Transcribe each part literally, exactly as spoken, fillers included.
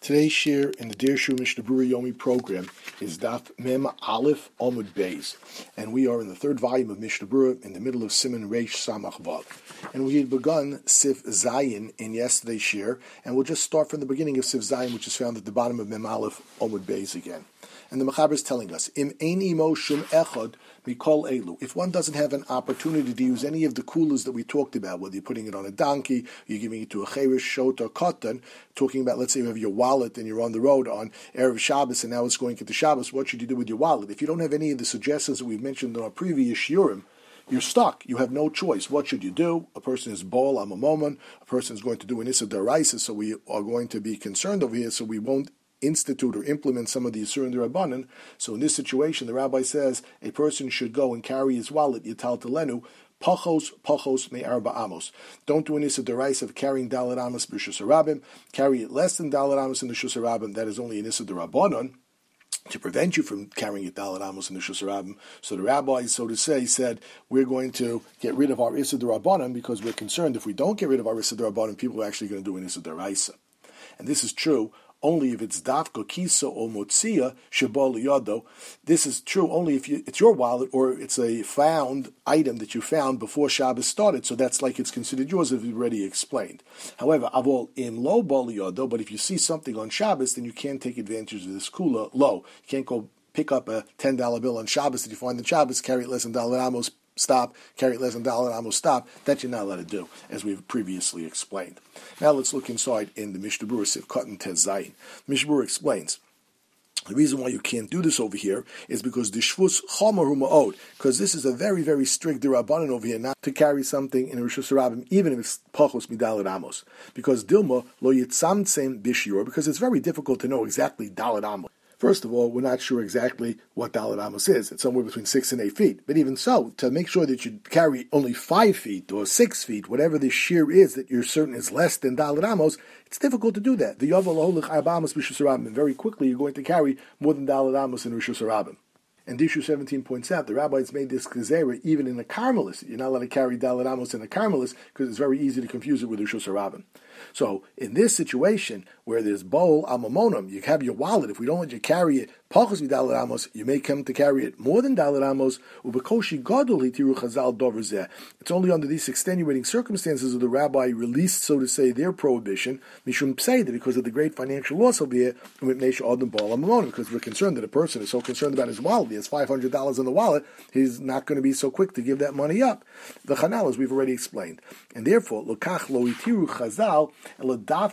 Today's share in the Dear Shu Mishnah Berurah Yomi program is Daf Mem Aleph Amud Beis, and we are in the third volume of Mishnah Berurah in the middle of Siman Reish Samach Vav. And we had begun Sif Zayin in yesterday's share, and we'll just start from the beginning of Sif Zayin, which is found at the bottom of Mem Aleph Amud Beis again. And the Mechaber is telling us, Im ein imo shum echad mikol elu. If one doesn't have an opportunity to use any of the kulas that we talked about, whether you're putting it on a donkey, you're giving it to a cheresh, shot, or katan, talking about, let's say you have your wallet and you're on the road on Erev Shabbos and now it's going into Shabbos, what should you do with your wallet? If you don't have any of the suggestions that we've mentioned in our previous shiurim, you're stuck. You have no choice. What should you do? A person is bol amamoman. A person is going to do an issa deraisa, so we are going to be concerned over here, so we won't institute or implement some of the Yisur and the Rabbanan. So in this situation, the rabbi says a person should go and carry his wallet, Yital Telenu, Pachos, Pachos, Me Arba Amos. Don't do an Issa Derais of carrying Dalet Amos B'Shus Harabim. Carry it less than Dalet Amos in the Shus Harabim. That is only an Issa Rabbanan, to prevent you from carrying it Dalet Amos in the Shus Harabim. So the rabbi, so to say, said, we're going to get rid of our Issa Rabbanan because we're concerned if we don't get rid of our Issa Rabbanan, people are actually going to do an Issa Deraisa. And this is true only if it's dafka kisa or motzia shabal yado. This is true only if you, it's your wallet or it's a found item that you found before Shabbos started. So that's like it's considered yours, as we've already explained. However, avol im lo bal yado. But if you see something on Shabbos, then you can't take advantage of this kula low. You can't go pick up a ten dollar bill on Shabbos that you find on Shabbos, carry it less than Dalet Amos, stop, carry it less than Dalet Amos, stop. That you're not allowed to do, as we've previously explained. Now let's look inside in the Mishnah Berurah Sif Katan Tez Zayin. Mishnah Berurah explains the reason why you can't do this over here is because the shvus chomer hu ma'od, because this is a very, very strict derabanan over here, not to carry something in Rishus Harabim, even if it's pachos midalet amos, because dilma lo yitzamtzem b'shiur, because it's very difficult to know exactly dalet amos. First of all, we're not sure exactly what Dalet Amos is. It's somewhere between six and eight feet. But even so, to make sure that you carry only five feet or six feet, whatever the shear is that you're certain is less than Dalet Amos, it's difficult to do that. The Yovel Holich Arba Amos B'Shus Harabim, and very quickly you're going to carry more than Dalet Amos in Rishus Harabim. And Dishu seventeen points out, the rabbis made this gezerah even in a Carmelis. You're not allowed to carry Dalet Amos in a Carmelis because it's very easy to confuse it with Rishus Harabim. So in this situation where there's bol amamonum, you have your wallet. If we don't let you carry it pachos midalet amos, you may come to carry it more than dalet amos. Ubekoshi gadol hitiru chazal dover zeh. It's only under these extenuating circumstances that the rabbi released, so to say, their prohibition mishum pseida, because of the great financial loss over here, because we're concerned that a person is so concerned about his wallet. He has five hundred dollars in the wallet. He's not going to be so quick to give that money up. The chanal, as we've already explained, and therefore lokach lo hitiru chazal. And that's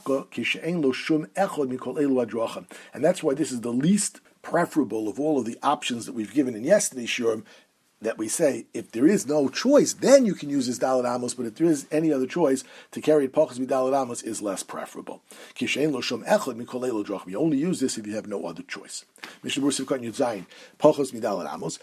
why this is the least preferable of all of the options that we've given in yesterday's shurim, that we say, if there is no choice, then you can use this Dalet Amos, but if there is any other choice, to carry it Pachos Midalet Amos is less preferable. You only use this if you have no other choice. Mishnah Berurah Sif Katan Yud Zayin, Pachos Midalet Amos,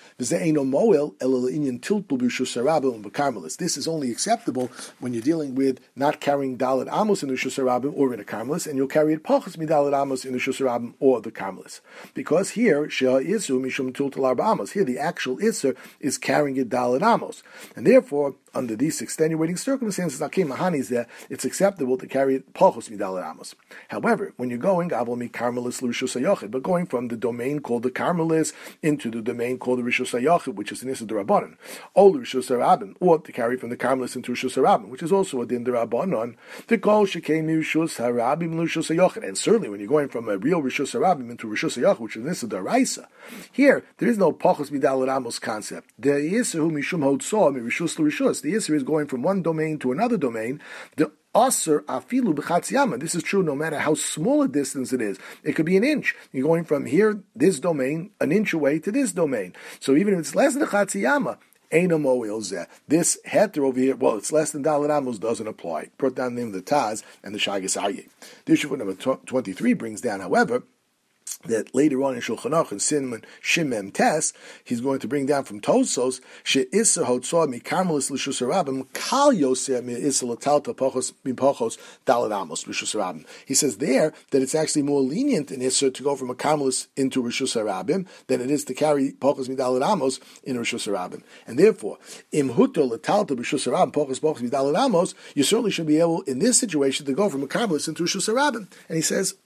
this is only acceptable when you're dealing with not carrying Dalet Amos in the Rishus Harabim or in a Carmelis, and you'll carry it Pachos Midalet Amos in the Rishus Harabim or the Carmelis. Because here, Shea Isu Mishum Tiltal Arba Amos, here the actual Isser is carrying it Dalet Amos. And therefore, under these extenuating circumstances, it's acceptable to carry it Pachos Midalet Amos. However, when you're going, Avol Mi Carmelis L'Rishus HaYochid, but going from the domain called the Carmelis into the domain called the Rishus HaYochid, which is an Issa D'Rabbanan, or Rishus Harabim, or to carry from the Carmelis into Rishus Harabim, which is also a Din D'Rabbanan, to call Shekei Mi Rishus Harabim L'Rishus HaYochid. And certainly when you're going from a real Rishus Harabim into Rishus HaYochid, which is an Issa D'Raisa, here, there is no Pachos Midalet Amos concept. The Yisr hu mishum hotzah mi rishus l'rishus. The Yisr is going from one domain to another domain. The Aser afilu b'chatziyama. This is true no matter how small a distance it is. It could be an inch. You're going from here, this domain, an inch away to this domain. So even if it's less than a chatziyama, this heter over here, well, it's less than Dalet Amos, doesn't apply. Brought down the name of the Taz and the Shagas Aryeh. The issue number twenty-three brings down, however, that later on in Shulchan Aruch and Siman Shimem Tes, he's going to bring down from Tosos, she'isser hotzah mi Carmelis l'Rishus Harabim kal yoser mi isser l'talta pachos mi pachos Dalet Amos l'Rishus Harabim. He says there that it's actually more lenient in isser to go from a Carmelis into Rishus Harabim than it is to carry pachos mi Dalet Amos in Rishus Harabim. And therefore, im huto l'talta b'Rishus Harabim pachos pachos mi Dalet Amos, you certainly should be able in this situation to go from a Carmelis into Rishus Harabim. And he says,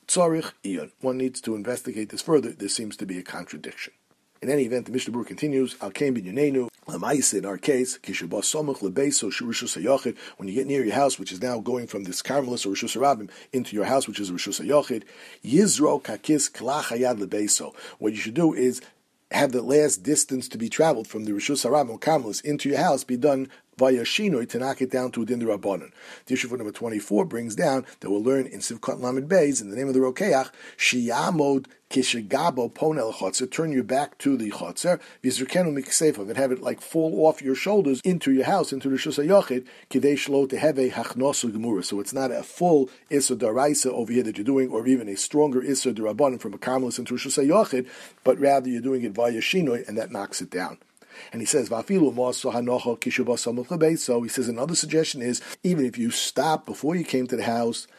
Tzorich iyon. One needs to investigate this further. There seems to be a contradiction. In any event, the Mishnah Berurah continues, Al Kain Binyanenu, Lamaisa, in our case, Kishabah Somuch Lebeso Shurishus HaYochid, when you get near your house, which is now going from this Carmelis or Rishus HaRabim into your house, which is Rishus HaYochid, Yizro Kakis Klach Hayad Lebeso. What you should do is have the last distance to be traveled from the Rishus HaRabim or Carmelis into your house be done via Shinoi to knock it down to a Din D'Rabbanan. Tishuf number twenty-four brings down that we'll learn in Sivkot Lamed Beis, in the name of the Rokeach, Shiyamod Kishigabo Ponel Chotzer, turn your back to the Chotzer, Vizrukenu Miksefav, and have it like fall off your shoulders into your house, into Rishus HaYochid, Kidei Shlo Teheve Hachnosu Gemura. So it's not a full Isser Daraisa over here that you're doing, or even a stronger Isser D'Rabbanan from a Carmelis into Rishus HaYochid, but rather you're doing it via Shinoi, and that knocks it down. And he says, so he says another suggestion is, even if you stop before you came to the house,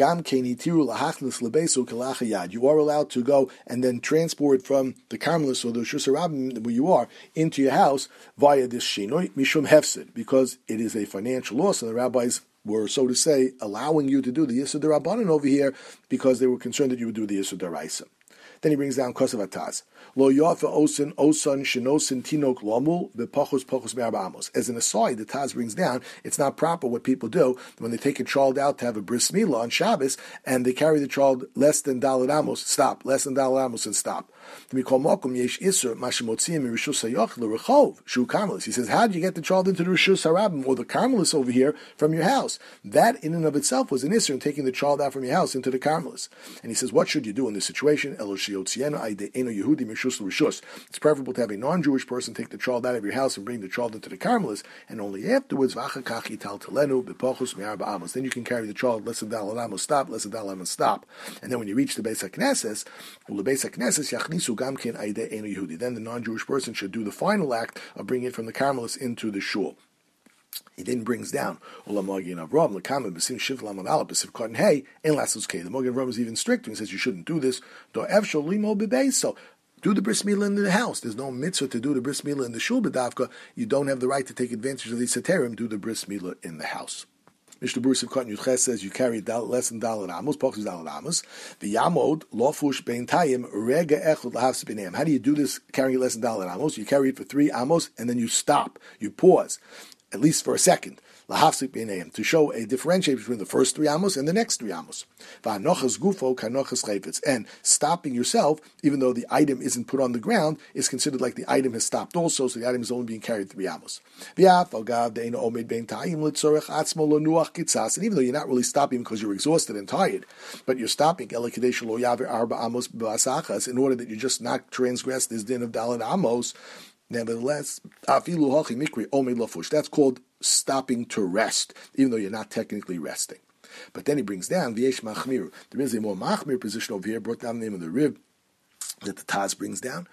you are allowed to go and then transport from the Carmelis or the Rishus HaRabim where you are into your house via this Shinoi, Mishum Hefsid, because it is a financial loss, and the rabbis were, so to say, allowing you to do the Yisur D'Rabbanan over here because they were concerned that you would do the Yisur D'Oraisa. Then he brings down Kosav Ataz. Lo yafa osin osan shenosin tinok lomul v'pachos pachos me'arba amos. As an aside, the Taz brings down, it's not proper what people do when they take a child out to have a bris milah on Shabbos and they carry the child less than dalet amos. Stop, less than dalet amos and stop. He says, how do you get the child into the Rishus HaRabim or the Carmelis over here from your house? That in and of itself was an Isser in taking the child out from your house into the Carmelis. And he says, what should you do in this situation? It's preferable to have a non-Jewish person take the child out of your house and bring the child into the Carmelis, and only afterwards, then you can carry the child less than Daled Amos, stop, less than Daled Amos, stop. And then when you reach the Beis HaKnesses, well, the Beis HaKnesses, then the non-Jewish person should do the final act of bringing it from the Carmelis into the shul. He then brings down the Magen Avraham is even stricter and says you shouldn't do this. So do the bris milah in the house. There's no mitzvah to do the bris milah in the shul b'davka. You don't have the right to take advantage of the seterim. Do the bris milah in the house. Mishnah Berurah Sivkot Yudches says you carry less than Daled Amos, Pachos Daled Amos. The Yamod Lofush Beintayim Rega Echad Lahavs B'neim. How do you do this? Carrying less than Daled Amos. You carry it for three Amos and then you stop. You pause, at least for a second. Lahavsik b'neim, to show a differentiation between the first three amos and the next three amos. Va'anochas gufo kanochas chayfetz, and stopping yourself, even though the item isn't put on the ground, is considered like the item has stopped also, so the item is only being carried three amos. V'af agav de'ena omed bein ta'im litzorech atzmo lo nuach kitzas, and even though you're not really stopping because you're exhausted and tired, but you're stopping ela kadesh lo yaver arba amos b'asachas, in order that you just not transgress this din of daled amos. Nevertheless, afilu hachi mikri omed lofush, that's called stopping to rest, even though you're not technically resting. But then he brings down v'yesh machmir. There is a more machmir position over here, brought down the name of the Rib, that the Taz brings down,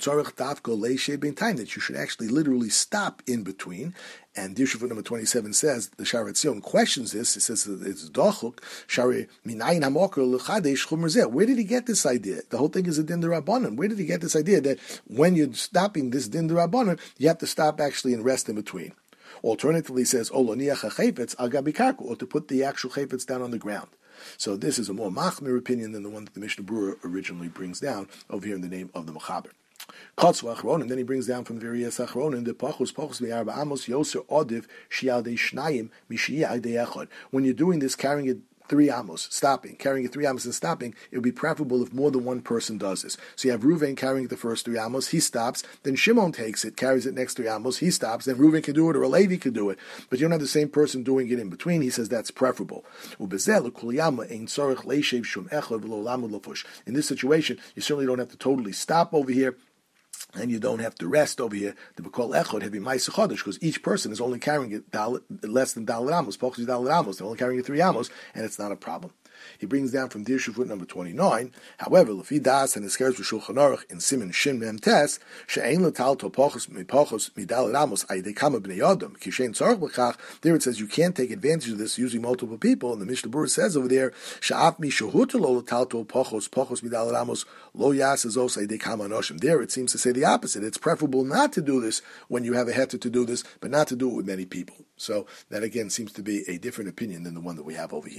that you should actually literally stop in between. And Dirshuf number twenty-seven says, the Sharat Zion questions this. It says it's Dochuk, Shari Minayin Hamokar L'chadesh Chumr Zeh. Where did he get this idea? The whole thing is a Din D'Rabbanan. Where did he get this idea that when you're stopping this Din D'Rabbanan, you have to stop actually and rest in between? Alternatively, he says, or to put the actual chayfetz down on the ground. So this is a more machmir opinion than the one that the Mishnah Berurah originally brings down over here in the name of the Mechaber. And then he brings down from the various achronim the pachos pachos me'arba amos yoser odiv shi'adei shnayim mishi'adei echad. When you're doing this, carrying it three amos, stopping, carrying it three amos and stopping, it would be preferable if more than one person does this. So you have Reuven carrying the first three amos, he stops, then Shimon takes it, carries it next three amos, he stops, then Reuven can do it, or a Levi can do it. But you don't have the same person doing it in between. He says that's preferable. In this situation, you certainly don't have to totally stop over here, and you don't have to rest over here. The B'kol Echad have Ma'aseh Chodesh, because each person is only carrying it less than Daled Amos. Pachos Daled Amos, they're only carrying it three Amos, and it's not a problem. He brings down from Dirshuf number twenty-nine. However, Lefi Das and Eskeres v'Shulchan Aruch in Siman Shin Mem Tes she'ein l'tal to pachos mipachos midaled amos aydei kama bnei adam kishein tzarich b'chach. There it says you can't take advantage of this using multiple people, and the Mishnah Berurah says over there she'af mi shehutu lo l'tal to pachos pachos midaled amos lo yas azos aydei kama anoshim. There it seems to say the opposite. It's preferable not to do this when you have a heter to do this, but not to do it with many people. So that again seems to be a different opinion than the one that we have over here.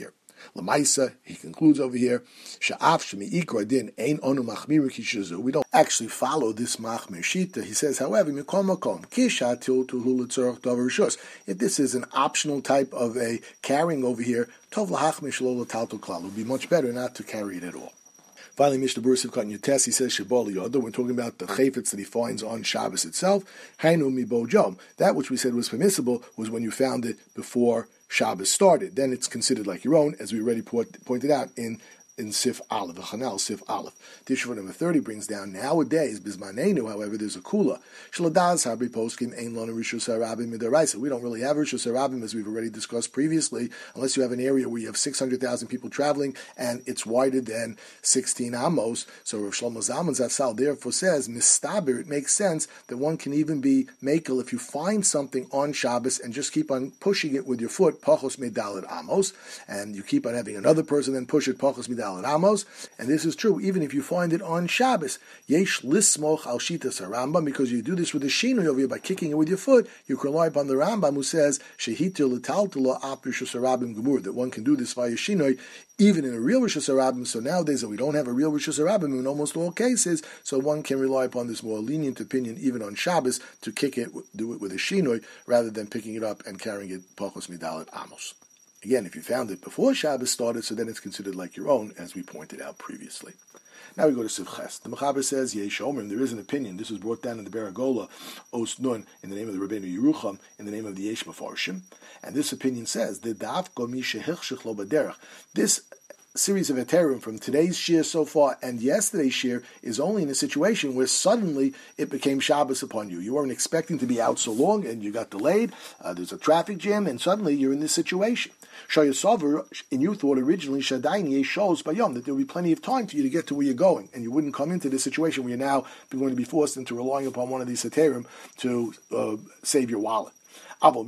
Lamaisa, he concludes over here, Sha'af shemi ikra din ein onu machmir kishazu. We don't actually follow this machmir shita. He says, however, mikol makom kisha til tuhul tzorach davar rishus. If this is an optional type of a carrying over here, tov lahachmir shelo l'talto klal. It would be much better not to carry it at all. Finally, Mishnah Berurah Sivkat Yutes, he says, Shebol Yoda, we're talking about the chayfetz that he finds on Shabbos itself. Hainu mi bo jom. That which we said was permissible was when you found it before Shabbos started. Then it's considered like your own, as we already point, pointed out in in Sif Aleph, the Chanal Sif Aleph. Tishuvah number thirty brings down, nowadays, Bismanenu, however, there's a kula. Shaladas Habri Poskim Ein Lona Rishus Harabim Midaraisa. We don't really have Rishus Harabim, as we've already discussed previously, unless you have an area where you have six hundred thousand people traveling and it's wider than sixteen amos. So Rav Shlomo Zalman Zatzal therefore says, Mistabir, it makes sense that one can even be makel if you find something on Shabbos and just keep on pushing it with your foot, Pachos Medalit Amos, and you keep on having another person then push it, Pachos Medalit Amos, and this is true even if you find it on Shabbos. Yesh lismoch al shitas Rambam, because you do this with the shinui over here by kicking it with your foot. You can rely upon the Rambam who says shehitil l'taltula ap rishus harabim gemur, that one can do this via shinui even in a real rishus harabim. So nowadays that we don't have a real rishus harabim in almost all cases, so one can rely upon this more lenient opinion even on Shabbos to kick it, do it with a shinui rather than picking it up and carrying it pachos midalet amos. Again, if you found it before Shabbos started, so then it's considered like your own, as we pointed out previously. Now we go to Sivches. The Mechaber says, Yesh Omrim, there is an opinion. This was brought down in the Beragola, Os Nun, in the name of the Rabbeinu Yerucham, in the name of the Yesh Mefarshim. And this opinion says, the Dafko mi shehichshich lo baderech. This series of Eterim from today's Shir so far and yesterday's Shir is only in a situation where suddenly it became Shabbos upon you. You weren't expecting to be out so long and you got delayed. Uh, there's a traffic jam and suddenly you're in this situation. Shayasavar, and you thought originally Shadaini shows by Yom that there would be plenty of time for you to get to where you're going, and you wouldn't come into this situation where you're now going to be forced into relying upon one of these Heterim to uh, save your wallet. But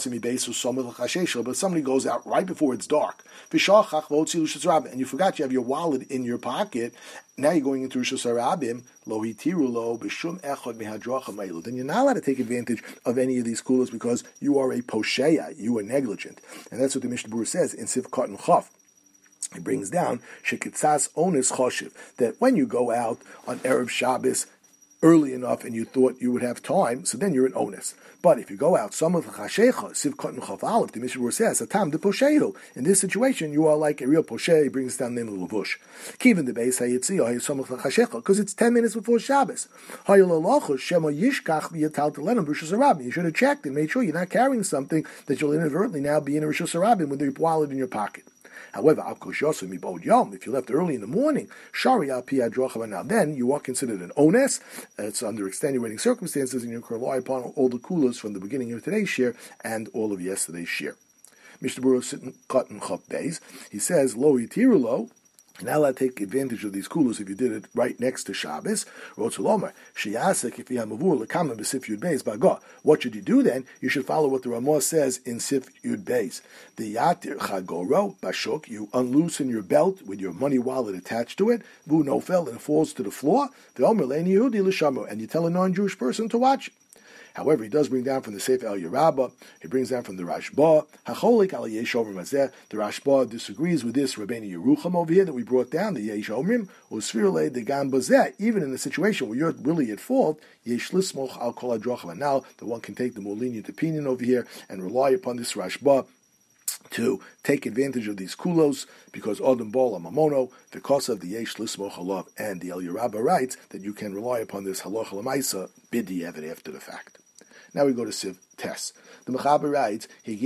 somebody goes out right before it's dark, and you forgot you have your wallet in your pocket. Now you're going into Rishus Harabim, lo hitiru lo b'shum echad mihadrachim elu. Then you're not allowed to take advantage of any of these kulas because you are a posheya, you are negligent. And that's what the Mishnah Berurah says in Sivkot and Chaf. It brings down shekitzas onis choshev, that when you go out on Erev Shabbos early enough and you thought you would have time, so then you're an onus. But if you go out, some of the chashecha, Sivkot and Chaf Aleph, the Mishnah Berurah says, atam de poshehu. In this situation, you are like a real posheh. He brings down the name of Levush. Kivin the beis hayitziyah, some of the chashecha, because it's ten minutes before Shabbos. You should have checked and made sure you're not carrying something that you'll inadvertently now be in a Rishus Harabim with your wallet in your pocket. However, if you left early in the morning, now then you are considered an ones. It's under extenuating circumstances, and you can rely upon all the kulas from the beginning of today's shir and all of yesterday's shir. Mishnah Berurah sitting cut and chop days. He says, "Lo yitiru lo." Now allowed to take advantage of these kulas if you did it right next to Shabbos. What should you do then? You should follow what the Ramah says in Sif Yud Beis. The yatir chagoro bashuk, you unloosen your belt with your money wallet attached to it. Vu nofel, and it falls to the floor. The Omer leini Yehudi l'shamu, and you tell a non-Jewish person to watch it. However, he does bring down from the Sefer El Yerabah, he brings down from the Rashba, Hacholik al Yesh Omrim Azeh. The Rashba disagrees with this Rabbeinu Yerucham over here that we brought down, the Yesh Omrim, Usfirle de Gam Bazeh. Even in a situation where you're really at fault, Yesh Lismoch al Kol Adrocham. And now the one can take the more lenient opinion over here and rely upon this Rashba to take advantage of these kulos, because Odom Bol Mamono, because of the Yesh Lismoch Halav, and the El Yerabah writes that you can rely upon this Halacha L'maisa bidi evid after the fact. Now we go to Siv Tes. The Mechaber writes,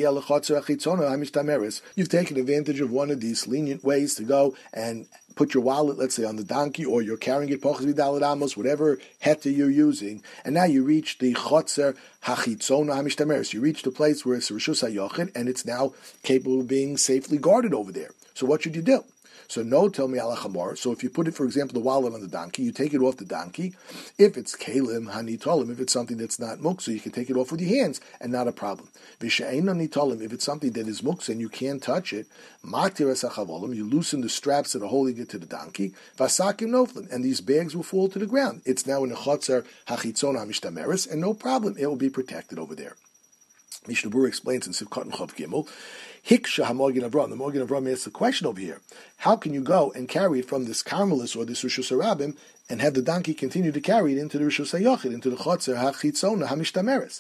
you've taken advantage of one of these lenient ways to go and put your wallet, let's say, on the donkey, or you're carrying it, whatever heta you're using, and now you reach the Chotzer HaChitzona HaMishtameres. You reach the place where it's Rishus HaYochid, and it's now capable of being safely guarded over there. So what should you do? So no, tell me alachamor. So if you put it, for example, the wallet on the donkey, you take it off the donkey. If it's kalim hanitolim, if it's something that's not muksa, you can take it off with your hands and not a problem. V'she'ein hanitolim, if it's something that is muksa and you can't touch it, matir esachavolim, you loosen the straps that are holding it to the donkey. Vasakim noflim, and these bags will fall to the ground. It's now in the chotzer hachitzon hamishtameres, and no problem, it will be protected over there. Mishnah Berurah explains in Sivkot and Chav Gimel, Hiksha HaMogen Avram. The Mogen Avram asks the question over here: how can you go and carry it from this Carmelis or this Rishus Harabim and have the donkey continue to carry it into the Rishus HaYochid, into the Chotzer HaChitzona HaMishtameres?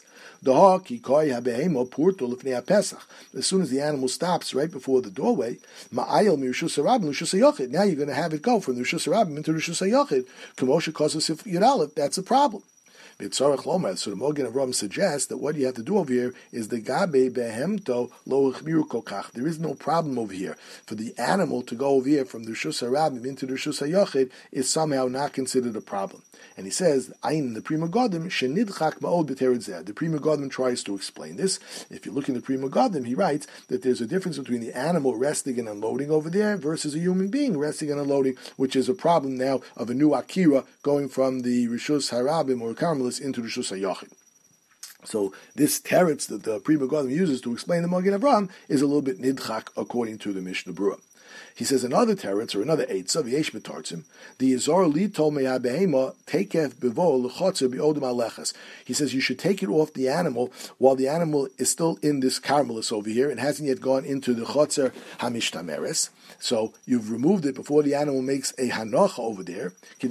As soon as the animal stops right before the doorway, Ma'ayel Mirishus Harabim Rishus HaYochid. Now you're going to have it go from the Rishus Harabim into the Rishus HaYochid. K'moshe Kosov Sif Yudalef. That's a problem. So the Mogen Avram suggests that what you have to do over here is the gabe behemto lo ichmiru kokach. There is no problem over here for the animal to go over here from the Rishus Harabim into the Rishus HaYochid is somehow not considered a problem. And he says, Ayin the Pri Megadim shenidchak ma'od b'teretz zeh. The Pri Megadim tries to explain this. If you look in the Pri Megadim, he writes that there's a difference between the animal resting and unloading over there versus a human being resting and unloading, which is a problem now of a new akira going from the Rishus Harabim or Carmel into the Rishus HaYochid. So this teretz that the Pri Megadim uses to explain the Mogen Avram is a little bit nidchak according to the Mishnah Berurah. He says another teretz or another eitzah v'yesh betartzim the Yizor li tol me'abehema takef bevo l'chotzer be'odem alechas. He says you should take it off the animal while the animal is still in this carmelis over here and hasn't yet gone into the chotzer hamishtameres. So you've removed it before the animal makes a hanocha over there. So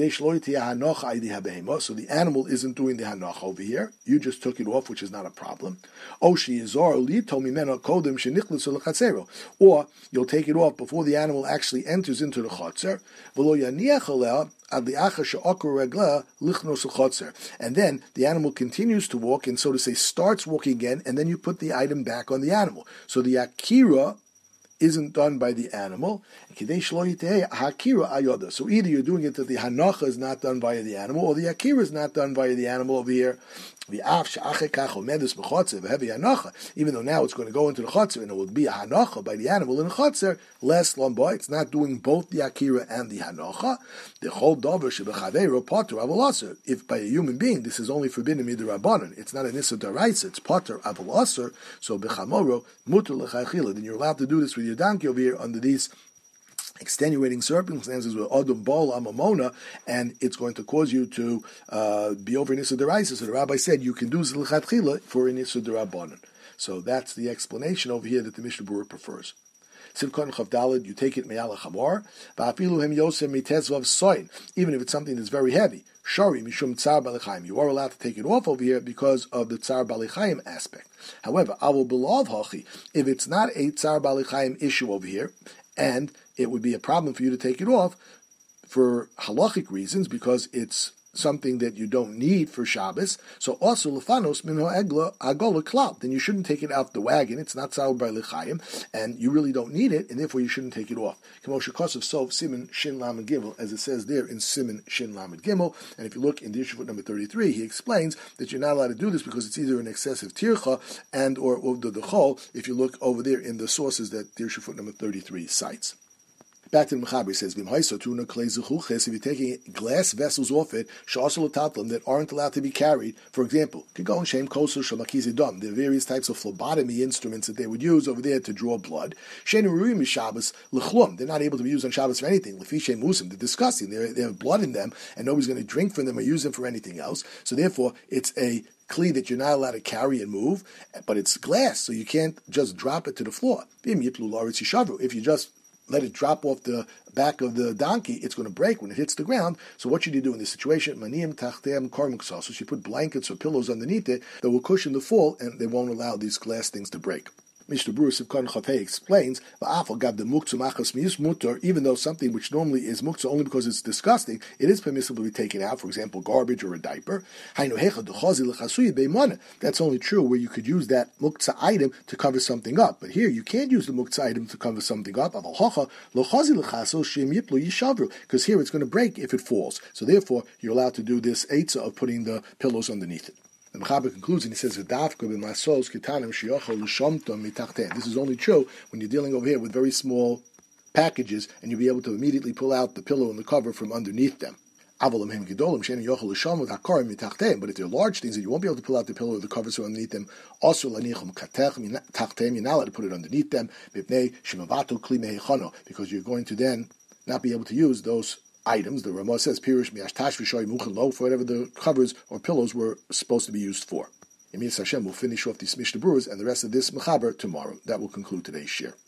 the animal isn't doing the hanocha over here. You just took it off, which is not a problem. Or you'll take it off before the animal actually enters into the chotzer. And then the animal continues to walk and so to say starts walking again, and then you put the item back on the animal. So the akira isn't done by the animal. So either you're doing it that the hanacha is not done by the animal, or the akira is not done by the animal over here. Even though now it's going to go into the chotzer and it will be a hanacha by the animal in the chotzer, less lomba, it's not doing both the akira and the hanacha. The whole dover shebechaveiro potter avol. If by a human being this is only forbidden midrabanan, it's not an issa daraisa, it's potter avol. So bechamoro muter lechaychila, then you're allowed to do this with your donkey over here under these extenuating circumstances with Odom Bol Amamona, and it's going to cause you to uh, be over in Issa Deraisa. So the rabbi said you can do Zilchat Chila for an Issa Derabanan. So that's the explanation over here that the Mishnah Berurah prefers. Sivkon Chavdalid, you take it Me'ala Chamor, Va'afilu Hem Yosem Mitezvav Soin, even if it's something that's very heavy. Shari Mishum Tsar Balichayim. You are allowed to take it off over here because of the Tsar Balichayim aspect. However, Avol Belav Hachi, if it's not a Tsar Balichayim issue over here, and it would be a problem for you to take it off for halachic reasons because it's something that you don't need for Shabbos. So also lefanos minho egla agola klal. Then you shouldn't take it out the wagon. It's not sour by lechayim, and you really don't need it, and therefore you shouldn't take it off. K'moshe Kosov Sov Siman Shin Lamed Gimel, as it says there in Siman Shin Lamed Gimel. And if you look in the issue number thirty-three, he explains that you're not allowed to do this because it's either an excessive tircha and or the dechol. If you look over there in the sources that the issue number thirty-three cites. Back to the Mechaber, he says, if you're taking glass vessels off it, that aren't allowed to be carried, for example, there are various types of phlebotomy instruments that they would use over there to draw blood. They're not able to be used on Shabbos for anything. They're disgusting. They're, they have blood in them, and nobody's going to drink from them or use them for anything else. So therefore, it's a kli that you're not allowed to carry and move, but it's glass, so you can't just drop it to the floor. If you just let it drop off the back of the donkey, it's going to break when it hits the ground. So what should you do in this situation? Maniyim tachteim karmuksal. So you put blankets or pillows underneath it that will cushion the fall, and they won't allow these glass things to break. Mishnah Berurah Sivkon Chafei explains, even though something which normally is muktzah only because it's disgusting, it is permissible to be taken out, for example, garbage or a diaper. That's only true where you could use that muktzah item to cover something up. But here, you can't use the muktzah item to cover something up, because here it's going to break if it falls. So therefore, you're allowed to do this eitzah of putting the pillows underneath it. The Mechaber concludes and he says, this is only true when you're dealing over here with very small packages and you'll be able to immediately pull out the pillow and the cover from underneath them. But if they're large things that you won't be able to pull out the pillow or the covers from underneath them, also you're not allowed to put it underneath them because you're going to then not be able to use those items. The Ramah says, Pirush mi'ashtash v'shoy muchen lo, for whatever the covers or pillows were supposed to be used for. Emir Hashem will finish off these Mishnah Berurahs and the rest of this Mechaber tomorrow. That will conclude today's share.